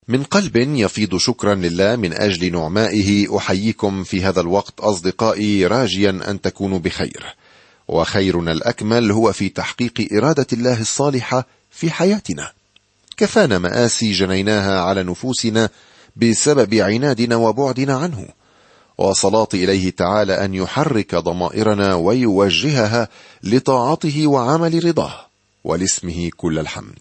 من قلب يفيض شكرا لله من أجل نعمائه أحييكم في هذا الوقت أصدقائي، راجيا أن تكونوا بخير، وخيرنا الأكمل هو في تحقيق إرادة الله الصالحة في حياتنا. كفانا مآسي جنيناها على نفوسنا بسبب عنادنا وبعدنا عنه، وصلاة إليه تعالى أن يحرك ضمائرنا ويوجهها لطاعته وعمل رضاه، ولاسمه كل الحمد.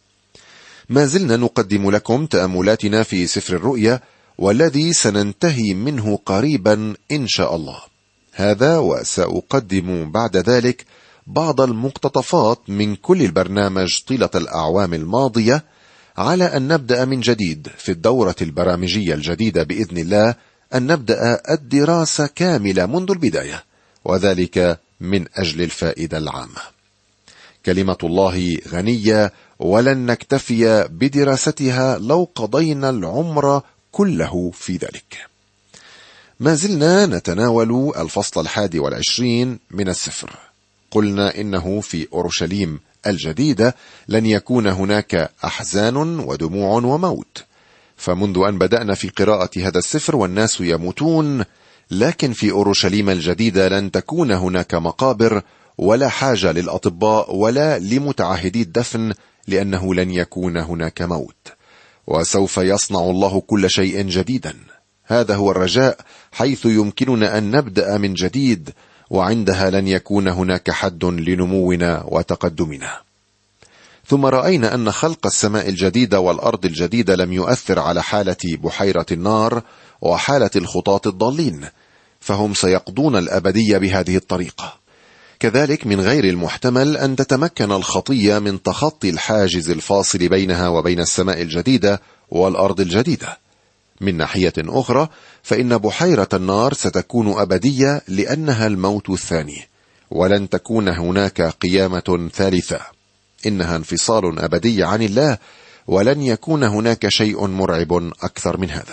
ما زلنا نقدم لكم تأملاتنا في سفر الرؤيا، والذي سننتهي منه قريبا إن شاء الله. هذا وسأقدم بعد ذلك بعض المقتطفات من كل البرنامج طيلة الأعوام الماضية، على أن نبدأ من جديد في الدورة البرامجية الجديدة بإذن الله، أن نبدأ الدراسة كاملة منذ البداية، وذلك من أجل الفائدة العامة. كلمة الله غنية، ولن نكتفي بدراستها لو قضينا العمر كله في ذلك. ما زلنا نتناول الفصل 21 من السفر. قلنا إنه في أورشليم الجديدة لن يكون هناك أحزان ودموع وموت، فمنذ أن بدأنا في قراءة هذا السفر والناس يموتون، لكن في أورشليم الجديدة لن تكون هناك مقابر، ولا حاجة للأطباء ولا لمتعهدي الدفن، لأنه لن يكون هناك موت، وسوف يصنع الله كل شيء جديدا. هذا هو الرجاء، حيث يمكننا أن نبدأ من جديد، وعندها لن يكون هناك حد لنمونا وتقدمنا. ثم رأينا أن خلق السماء الجديدة والأرض الجديدة لم يؤثر على حالة بحيرة النار وحالة الخطاة الضالين، فهم سيقضون الأبدية بهذه الطريقة. كذلك من غير المحتمل أن تتمكن الخطية من تخطي الحاجز الفاصل بينها وبين السماء الجديدة والأرض الجديدة. من ناحية أخرى فإن بحيرة النار ستكون أبدية، لأنها الموت الثاني، ولن تكون هناك قيامة ثالثة. إنها انفصال أبدي عن الله، ولن يكون هناك شيء مرعب أكثر من هذا.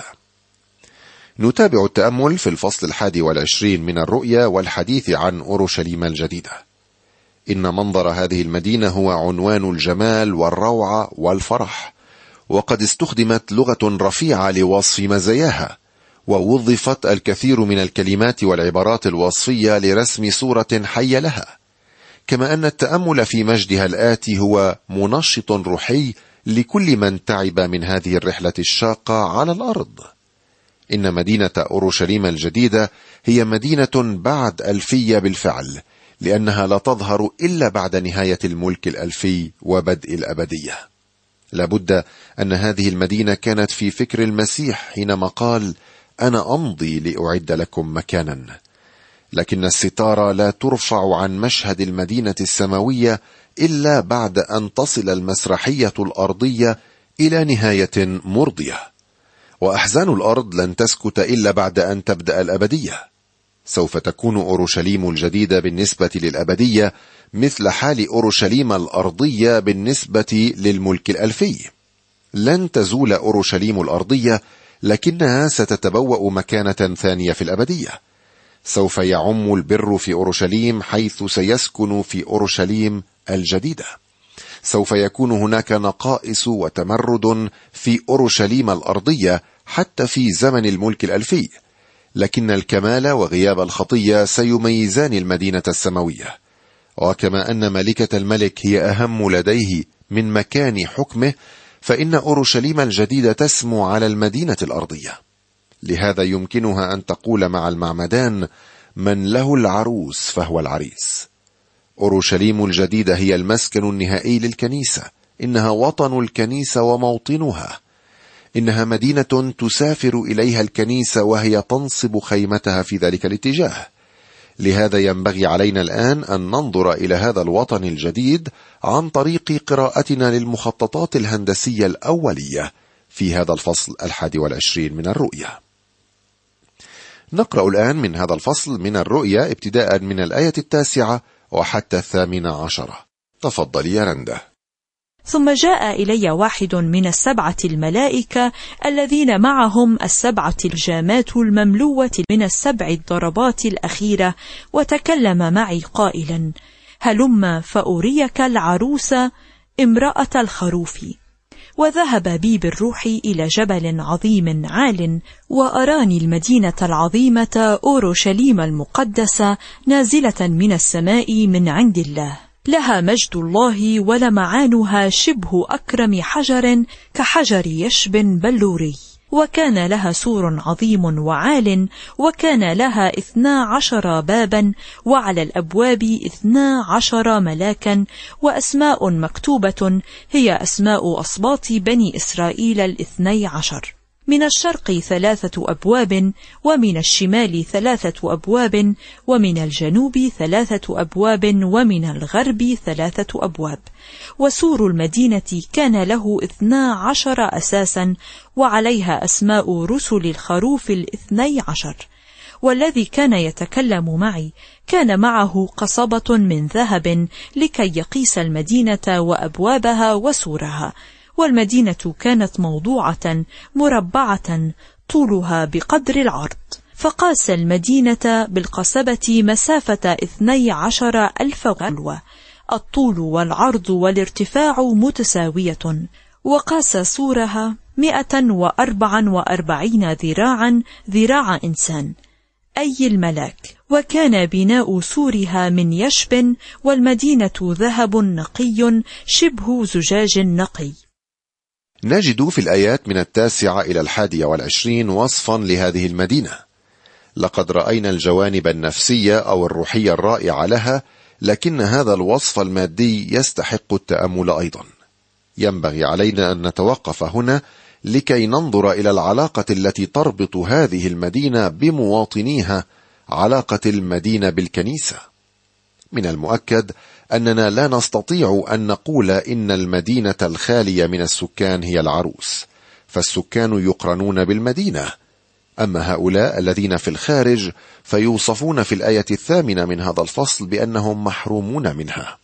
نتابع التأمل في الفصل 21 من الرؤيا والحديث عن أورشليم الجديدة. إن منظر هذه المدينة هو عنوان الجمال والروعة والفرح، وقد استخدمت لغة رفيعة لوصف مزاياها، ووظفت الكثير من الكلمات والعبارات الوصفية لرسم صورة حية لها. كما أن التأمل في مجدها الآتي هو منشط روحي لكل من تعب من هذه الرحلة الشاقة على الأرض. إن مدينة أورشليم الجديدة هي مدينة بعد ألفية بالفعل، لأنها لا تظهر إلا بعد نهاية الملك الألفي وبدء الأبدية. لابد أن هذه المدينة كانت في فكر المسيح حينما قال: أنا أمضي لأعد لكم مكانا. لكن الستارة لا ترفع عن مشهد المدينة السماوية إلا بعد أن تصل المسرحية الأرضية إلى نهاية مرضية، وأحزان الأرض لن تسكت إلا بعد أن تبدأ الأبدية. سوف تكون أورشليم الجديدة بالنسبة للأبدية مثل حال أورشليم الأرضية بالنسبة للملك الألفي. لن تزول أورشليم الأرضية، لكنها ستتبوأ مكانة ثانية في الأبدية. سوف يعم البر في أورشليم، حيث سيسكن في أورشليم الجديدة. سوف يكون هناك نقائص وتمرد في أورشليم الأرضية حتى في زمن الملك الألفي، لكن الكمال وغياب الخطية سيميزان المدينة السماوية. وكما أن ملكة الملك هي أهم لديه من مكان حكمه، فإن أورشليم الجديدة تسمو على المدينة الأرضية. لهذا يمكنها أن تقول مع المعمدان: من له العروس فهو العريس. أورشليم الجديدة هي المسكن النهائي للكنيسة، إنها وطن الكنيسة وموطنها. إنها مدينة تسافر إليها الكنيسة وهي تنصب خيمتها في ذلك الاتجاه. لهذا ينبغي علينا الآن أن ننظر إلى هذا الوطن الجديد عن طريق قراءتنا للمخططات الهندسية الأولية في هذا الفصل 21 من الرؤيا. نقرأ الآن من هذا الفصل من الرؤيا ابتداء من الآية 9 وحتى 18. تفضل يا رندا. ثم جاء إلي واحد من 7 الملائكة الذين معهم 7 الجامات المملوة من 7 الضربات الأخيرة، وتكلم معي قائلا: هلم فأريك العروس امرأة الخروف. وذهب بي بالروح إلى جبل عظيم عال، وأراني المدينة العظيمة أورشليم المقدسة نازلة من السماء من عند الله، لها مجد الله ولمعانها شبه أكرم حجر كحجر يشب بلوري، وكان لها سور عظيم وعال، وكان لها 12 بابا، وعلى الأبواب 12 ملاكا، وأسماء مكتوبة هي أسماء أصباط بني إسرائيل 12. من الشرق 3 أبواب، ومن الشمال 3 أبواب، ومن الجنوب 3 أبواب، ومن الغرب 3 أبواب. وسور المدينة كان له 12 أساسا، وعليها أسماء رسل الخروف 12. والذي كان يتكلم معي كان معه قصبة من ذهب لكي يقيس المدينة وأبوابها وسورها، والمدينة كانت موضوعة مربعة طولها بقدر العرض، فقاس المدينة بالقصبة مسافة 12,000 غلوة، الطول والعرض والارتفاع متساوية، وقاس سورها 144 ذراعا، ذراع إنسان أي الملاك، وكان بناء سورها من يشب، والمدينة ذهب نقي شبه زجاج نقي. نجد في الآيات من 9 إلى 21 وصفا لهذه المدينة. لقد رأينا الجوانب النفسية أو الروحية الرائعة لها، لكن هذا الوصف المادي يستحق التأمل أيضا. ينبغي علينا أن نتوقف هنا لكي ننظر إلى العلاقة التي تربط هذه المدينة بمواطنيها، علاقة المدينة بالكنيسة. من المؤكد أننا لا نستطيع أن نقول إن المدينة الخالية من السكان هي العروس، فالسكان يقرنون بالمدينة، أما هؤلاء الذين في الخارج فيوصفون في الآية 8 من هذا الفصل بأنهم محرومون منها.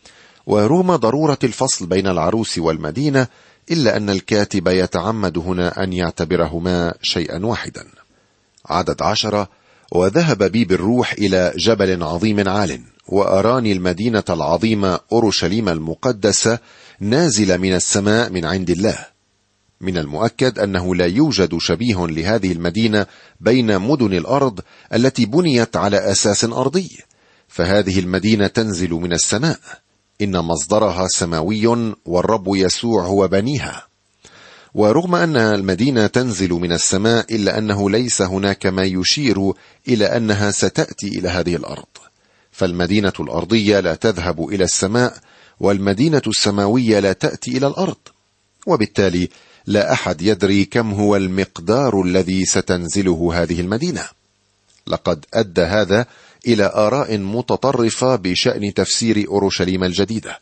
ورغم ضرورة الفصل بين العروس والمدينة، إلا أن الكاتب يتعمد هنا أن يعتبرهما شيئا واحدا. عدد 10: وذهب بي بالروح إلى جبل عظيم عال، وأراني المدينة العظيمة أورشليم المقدسة نازلة من السماء من عند الله. من المؤكد أنه لا يوجد شبيه لهذه المدينة بين مدن الأرض التي بنيت على أساس أرضي، فهذه المدينة تنزل من السماء، إن مصدرها سماوي والرب يسوع هو بنيها. ورغم أن المدينة تنزل من السماء، إلا أنه ليس هناك ما يشير إلى أنها ستأتي إلى هذه الأرض، فالمدينة الأرضية لا تذهب إلى السماء، والمدينة السماوية لا تأتي إلى الأرض، وبالتالي لا أحد يدري كم هو المقدار الذي ستنزله هذه المدينة. لقد أدى هذا إلى آراء متطرفة بشأن تفسير أورشليم الجديدة.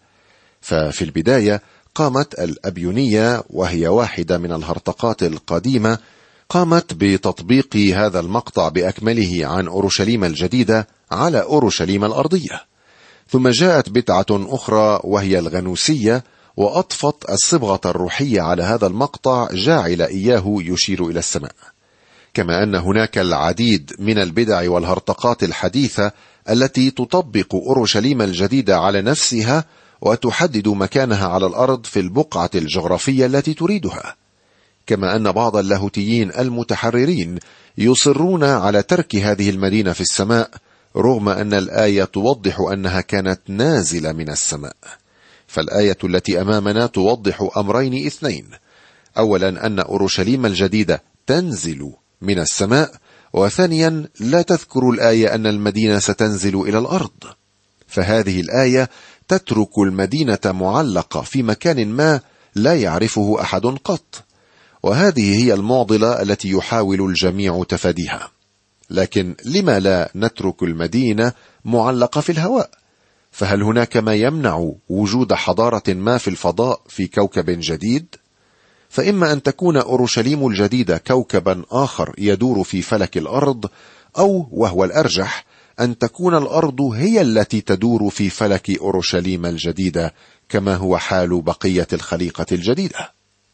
ففي البداية قامت الأبيونية، وهي واحدة من الهرطقات القديمة، قامت بتطبيق هذا المقطع بأكمله عن أورشليم الجديدة على أورشليم الأرضية. ثم جاءت بدعة أخرى وهي الغنوسية، وأضفت الصبغة الروحية على هذا المقطع، جاعل إياه يشير إلى السماء. كما أن هناك العديد من البدع والهرطقات الحديثة التي تطبق أورشليم الجديدة على نفسها، وتحدد مكانها على الأرض في البقعة الجغرافية التي تريدها. كما أن بعض اللاهوتيين المتحررين يصرون على ترك هذه المدينة في السماء، رغم أن الآية توضح أنها كانت نازلة من السماء. فالآية التي أمامنا توضح أمرين اثنين: أولا أن أورشليم الجديدة تنزل من السماء، وثانيا لا تذكر الآية أن المدينة ستنزل إلى الأرض. فهذه الآية تترك المدينة معلقة في مكان ما لا يعرفه أحد قط، وهذه هي المعضلة التي يحاول الجميع تفاديها. لكن لما لا نترك المدينة معلقة في الهواء؟ فهل هناك ما يمنع وجود حضارة ما في الفضاء في كوكب جديد؟ فإما أن تكون أورشليم الجديدة كوكبا آخر يدور في فلك الأرض، أو وهو الأرجح أن تكون الأرض هي التي تدور في فلك أورشليم الجديدة، كما هو حال بقية الخليقة الجديدة.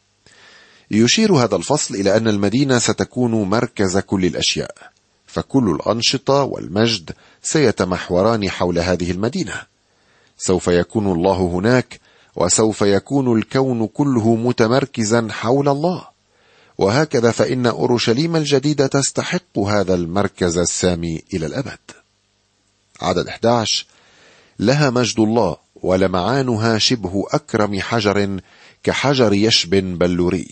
يشير هذا الفصل إلى أن المدينة ستكون مركز كل الأشياء، فكل الأنشطة والمجد سيتمحوران حول هذه المدينة. سوف يكون الله هناك، وسوف يكون الكون كله متمركزا حول الله. وهكذا فإن أورشليم الجديدة تستحق هذا المركز السامي إلى الأبد. عدد 11: لها مجد الله ولمعانها شبه أكرم حجر كحجر يشب بلوري.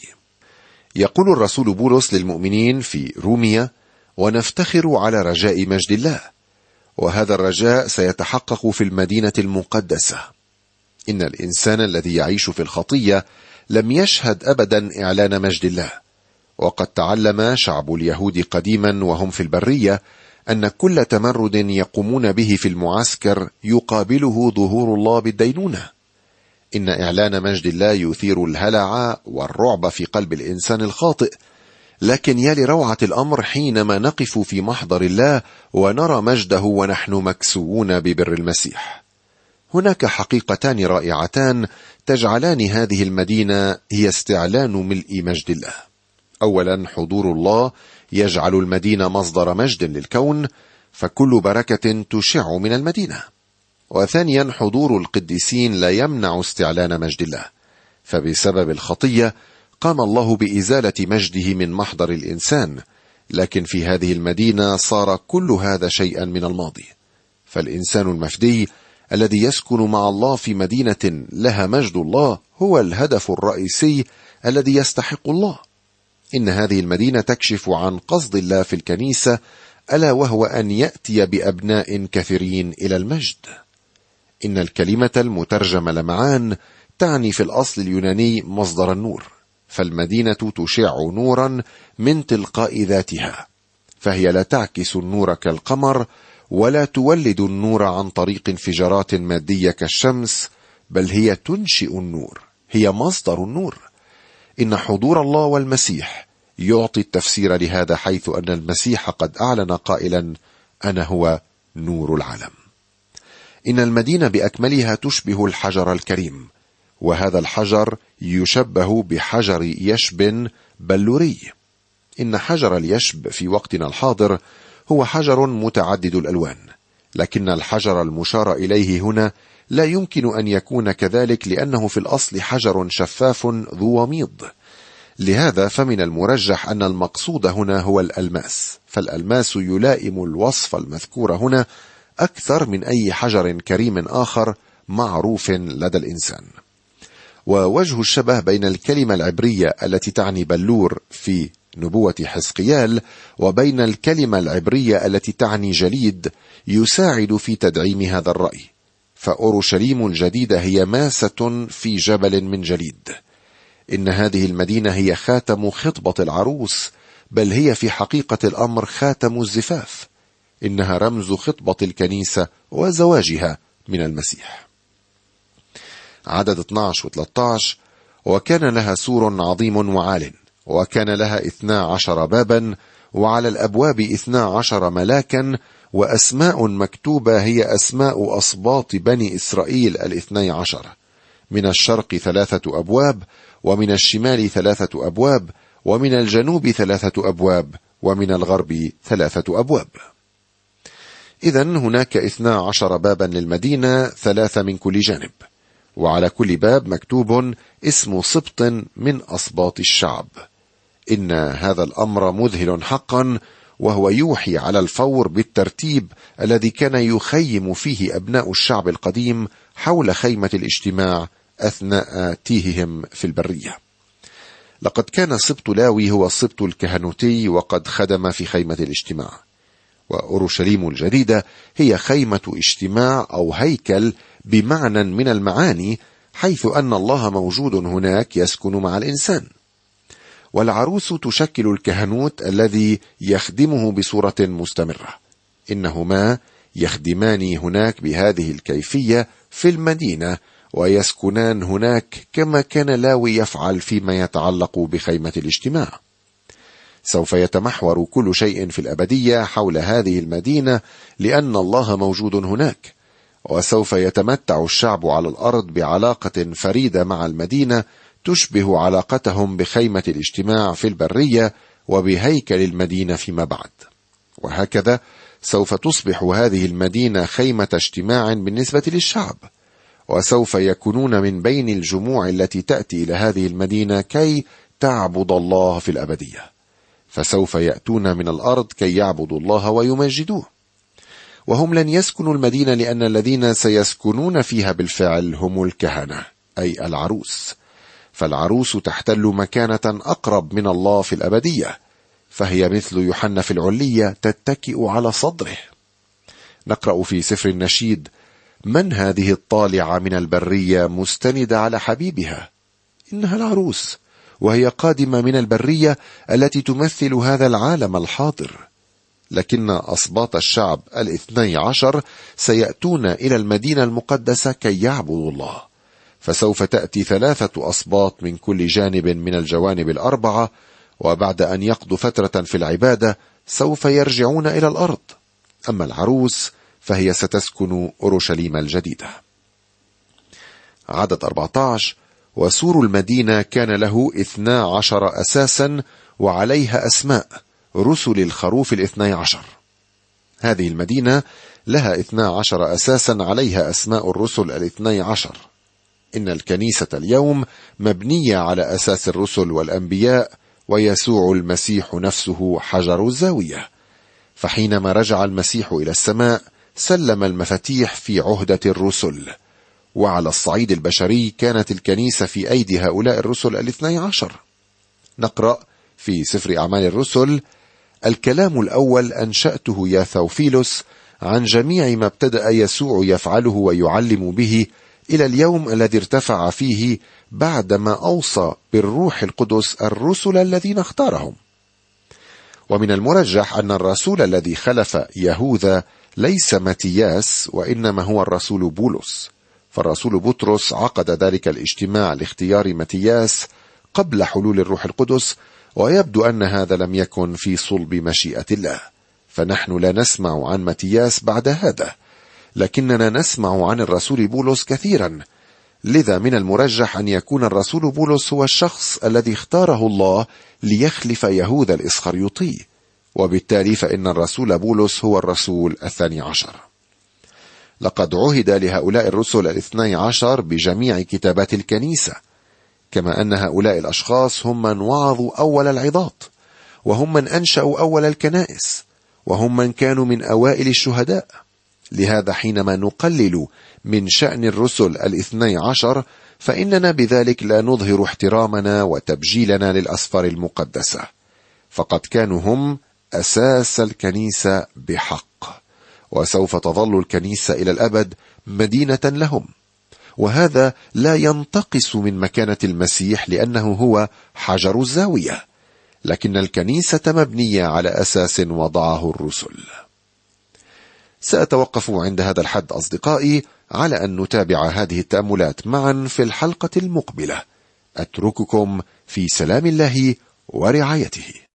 يقول الرسول بولس للمؤمنين في رومية: ونفتخر على رجاء مجد الله. وهذا الرجاء سيتحقق في المدينة المقدسة. إن الإنسان الذي يعيش في الخطية لم يشهد أبدا إعلان مجد الله. وقد تعلم شعب اليهود قديما وهم في البرية أن كل تمرد يقومون به في المعسكر يقابله ظهور الله بالدينونة. إن إعلان مجد الله يثير الهلع والرعب في قلب الإنسان الخاطئ، لكن يا لروعة الأمر حينما نقف في محضر الله ونرى مجده ونحن مكسوون ببر المسيح. هناك حقيقتان رائعتان تجعلان هذه المدينة هي استعلان ملء مجد الله. أولا، حضور الله يجعل المدينة مصدر مجد للكون، فكل بركة تشع من المدينة. وثانيا، حضور القديسين لا يمنع استعلان مجد الله، فبسبب الخطية قام الله بإزالة مجده من محضر الإنسان، لكن في هذه المدينة صار كل هذا شيئا من الماضي. فالإنسان المفدي الذي يسكن مع الله في مدينة لها مجد الله هو الهدف الرئيسي الذي يستحق الله. إن هذه المدينة تكشف عن قصد الله في الكنيسة، ألا وهو أن يأتي بأبناء كثيرين إلى المجد. إن الكلمة المترجمة لمعان تعني في الأصل اليوناني مصدر النور، فالمدينة تشع نورا من تلقاء ذاتها، فهي لا تعكس النور كالقمر ولا تولد النور عن طريق انفجارات مادية كالشمس، بل هي تنشئ النور، هي مصدر النور. إن حضور الله والمسيح يعطي التفسير لهذا، حيث أن المسيح قد أعلن قائلا: أنا هو نور العالم. إن المدينة بأكملها تشبه الحجر الكريم، وهذا الحجر يشبه بحجر يشب بلوري. إن حجر اليشب في وقتنا الحاضر هو حجر متعدد الألوان، لكن الحجر المشار إليه هنا لا يمكن أن يكون كذلك، لأنه في الأصل حجر شفاف ذو وميض. لهذا فمن المرجح أن المقصود هنا هو الألماس، فالألماس يلائم الوصف المذكور هنا أكثر من أي حجر كريم آخر معروف لدى الإنسان. ووجه الشبه بين الكلمة العبرية التي تعني بلور في نبوة حزقيال وبين الكلمة العبرية التي تعني جليد يساعد في تدعيم هذا الرأي، فأورشليم الجديدة هي ماسة في جبل من جليد. إن هذه المدينة هي خاتم خطبة العروس، بل هي في حقيقة الأمر خاتم الزفاف. إنها رمز خطبة الكنيسة وزواجها من المسيح. عدد 12 و13: وكان لها سور عظيم وعال، وكان لها 12 بابا، وعلى الأبواب 12 ملاكا، وأسماء مكتوبة هي أسماء أصباط بني إسرائيل 12. من الشرق 3 أبواب، ومن الشمال 3 أبواب، ومن الجنوب 3 أبواب، ومن الغرب 3 أبواب. إذن هناك 12 بابا للمدينة، 3 من كل جانب، وعلى كل باب مكتوب اسم سبط من أصباط الشعب. إن هذا الأمر مذهل حقا، وهو يوحي على الفور بالترتيب الذي كان يخيم فيه أبناء الشعب القديم حول خيمة الاجتماع أثناء تيههم في البرية. لقد كان سبط لاوي هو السبط الكهنوتي، وقد خدم في خيمة الاجتماع. وأورشليم الجديدة هي خيمة اجتماع أو هيكل بمعنى من المعاني، حيث أن الله موجود هناك يسكن مع الإنسان. والعروس تشكل الكهنوت الذي يخدمه بصورة مستمرة. إنهما يخدمان هناك بهذه الكيفية في المدينة، ويسكنان هناك كما كان لاوي يفعل فيما يتعلق بخيمة الاجتماع. سوف يتمحور كل شيء في الأبدية حول هذه المدينة، لأن الله موجود هناك. وسوف يتمتع الشعب على الأرض بعلاقة فريدة مع المدينة تشبه علاقتهم بخيمة الاجتماع في البرية وبهيكل المدينة فيما بعد. وهكذا سوف تصبح هذه المدينة خيمة اجتماع بالنسبة للشعب، وسوف يكونون من بين الجموع التي تأتي إلى هذه المدينة كي تعبد الله في الأبدية، فسوف يأتون من الأرض كي يعبدوا الله ويمجدوه. وهم لن يسكنوا المدينة لأن الذين سيسكنون فيها بالفعل هم الكهنة، أي العروس، فالعروس تحتل مكانة أقرب من الله في الأبدية، فهي مثل يوحنا في العلية تتكئ على صدره. نقرأ في سفر النشيد: من هذه الطالعة من البرية مستندة على حبيبها؟ إنها العروس، وهي قادمة من البرية التي تمثل هذا العالم الحاضر. لكن أسباط الشعب 12 سيأتون إلى المدينة المقدسة كي يعبدوا الله، فسوف تأتي 3 أسباط من كل جانب من الجوانب 4، وبعد أن يقضوا فترة في العبادة سوف يرجعون إلى الأرض. أما العروس فهي ستسكن أورشليم الجديدة. عدد 14: وسور المدينة كان له 12 أساسا وعليها أسماء رسل الخروف 12. هذه المدينة لها 12 أساسا عليها أسماء الرسل 12. إن الكنيسة اليوم مبنية على أساس الرسل والأنبياء، ويسوع المسيح نفسه حجر الزاوية. فحينما رجع المسيح إلى السماء سلم المفاتيح في عهدة الرسل، وعلى الصعيد البشري كانت الكنيسة في أيدي هؤلاء الرسل 12. نقرأ في سفر أعمال الرسل: الكلام الأول أنشأته يا ثوفيلوس عن جميع ما ابتدأ يسوع يفعله ويعلم به إلى اليوم الذي ارتفع فيه بعدما أوصى بالروح القدس الرسل الذين اختارهم. ومن المرجح أن الرسول الذي خلف يهوذا ليس متياس، وإنما هو الرسول بولس، فالرسول بطرس عقد ذلك الاجتماع لاختيار متياس قبل حلول الروح القدس، ويبدو أن هذا لم يكن في صلب مشيئة الله، فنحن لا نسمع عن متياس بعد هذا، لكننا نسمع عن الرسول بولس كثيرا. لذا من المرجح أن يكون الرسول بولس هو الشخص الذي اختاره الله ليخلف يهوذا الإسخريوطي، وبالتالي فإن الرسول بولس هو الرسول 12. لقد عهد لهؤلاء الرسل 12 بجميع كتابات الكنيسة، كما أن هؤلاء الأشخاص هم من وعظوا أول العظات، وهم من أنشأوا أول الكنائس، وهم من كانوا من أوائل الشهداء. لهذا حينما نقلل من شأن الرسل 12 فإننا بذلك لا نظهر احترامنا وتبجيلنا للأسفار المقدسة، فقد كانوا هم أساس الكنيسة بحق، وسوف تظل الكنيسة إلى الأبد مدينة لهم. وهذا لا ينتقص من مكانة المسيح لأنه هو حجر الزاوية، لكن الكنيسة مبنية على أساس وضعه الرسل. سأتوقف عند هذا الحد أصدقائي على أن نتابع هذه التأملات معا في الحلقة المقبلة. أترككم في سلام الله ورعايته.